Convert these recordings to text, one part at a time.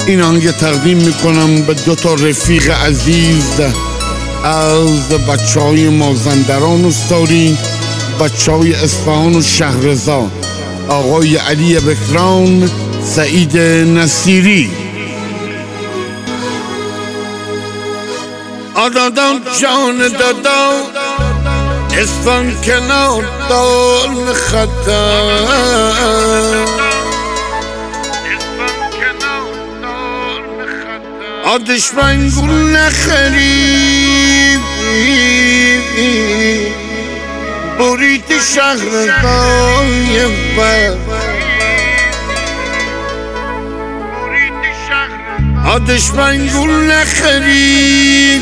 این آهنگ تقدیم میکنم به 2 رفیق عزیز از بچه های مازندران و ساری، بچه های اصفهان و شهرزا، آقای علی بکران، سعید نصیری. آدادان جان دادا اصفهان کنار دار خطر، دشمن گل نخرید برید شهرزای بر، دشمن گل نخرید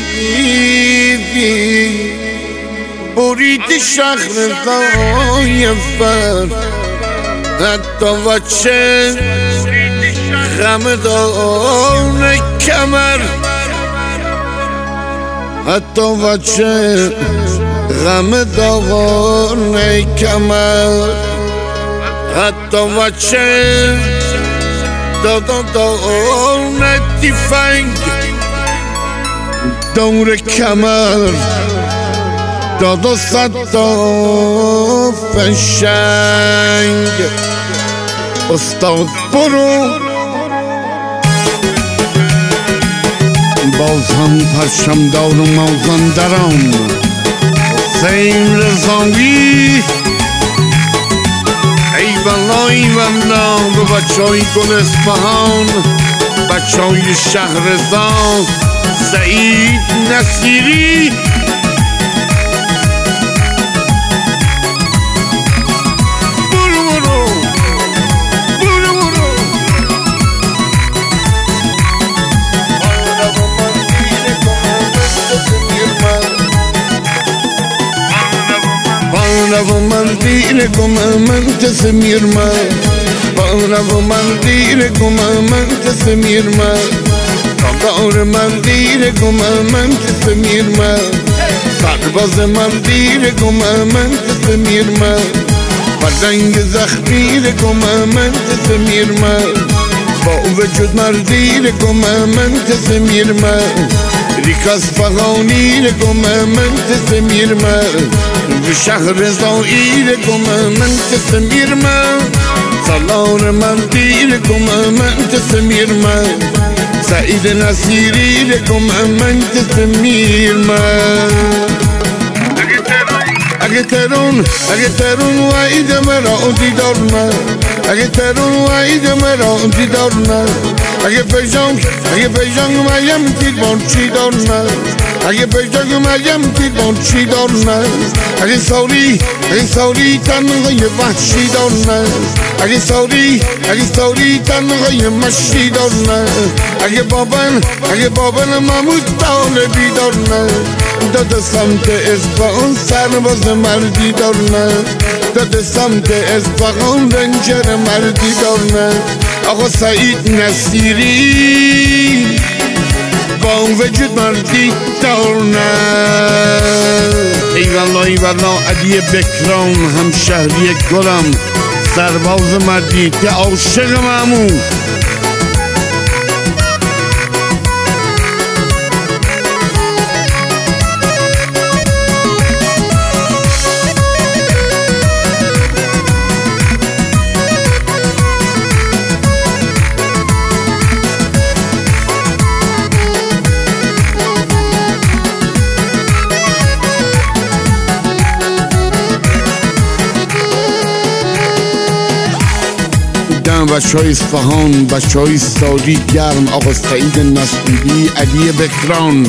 برید شهرزای بر، حتی بچه غمدان کمر، حتی بچه غمدان کمر، حتی بچه دادان تفنگ دور کمر، دادا صد تا فشنگ. استاد برو باز هم پرچمدار و مازندران، حسین رضایی ای والا ای والا به بچه های گل اصفهان، بچه های شهرزا، سعید نصیری. و مندیر گم من تسمیر من، و مندیر گم من تسمیر من، دار مندیر گم من تسمیر من، سرباز مندیر گم من تسمیر من، فرزنگ زخمیر گم من تسمیر من، با وجود مردیر گم من تسمیر من، ریکاس فغانیر گم من تسمیر من، به شهرزایی گم من تسمیر من، سالار مندیر گم من تسمیر من، سعید نصیری گم من تسمیر من. اگه ترون وعید مرا دیدار نه، اگه ترون وعید مرا دیدار نه، اگه پیجانگ مریم تیربان چی دار نه، اگه پیجانگ مریم تیربان چی دار نه، اگه سوری تنهای وحشی دار نه، اگه سوری تنهای مشی دار نه، اگه بابن محمود طالبی دار نه، داده سمت اصفهان سرباز مردی دار نه، داده سمت اصفهان رنجر مردی دار نه، آقا سعید نصیری با وجود مردی دار نه. ای والا علی بکران همشهری گلم، سرباز مردی که عاشق محمود. بچه های اصفهان، بچه های ساری گرم، آقا سعید نصیری، علی بکران.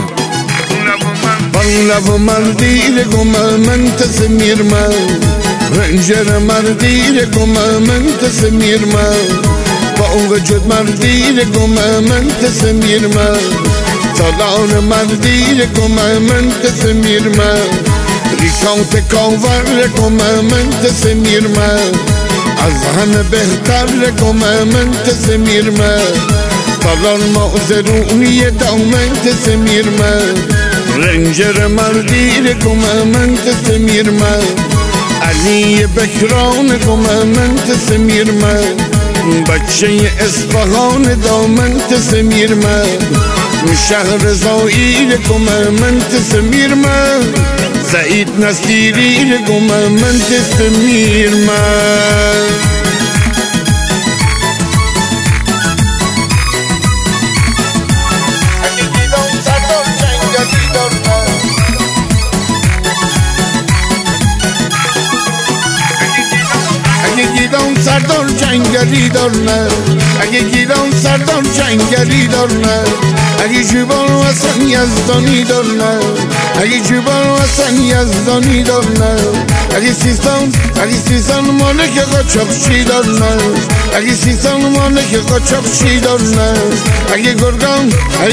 بانلو مردیر گم من تسمیر من، رنجر مردیر گم من تسمیر من، با وجود مردیر گم من تسمیر من، سالار مردیر گم من تسمیر من، ریکانت کاور گم من تسمیر من، از همه بهتر گم من تسمیر من، سالار معذرونی دامن تسمیر من، رنجر مردیر گم من تسمیر من، علی بکران گم من تسمیر من، بچه اصفهان دامن سمیر من شهر زایر گم من سمیر من سعید نصیری گم من سمیر من اگه گیران سردار جنگلی دارن اگه گیران سردار جنگلی دارن اگه جبال وطن یزدانی دارن اگه جبال وطن یزدانی دارن اگه سیستان مالک قاچاقچی دارن اگه سیستان مالک قاچاقچی دارن اگه گرگان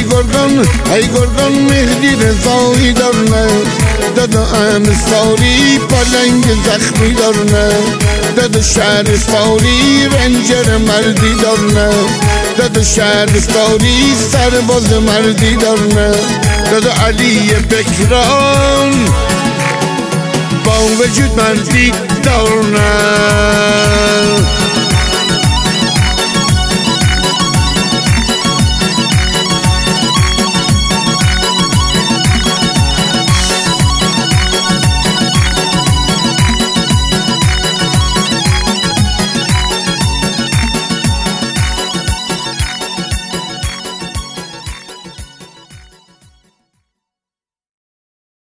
مهدی رضایی دارن دادا امساری پلنگ زخمی دارن دادا شهرستانی رنجر مردی دارن دادا شهرستانی سرباز مردی دارن دادا علی بکران با وجود مردی دارن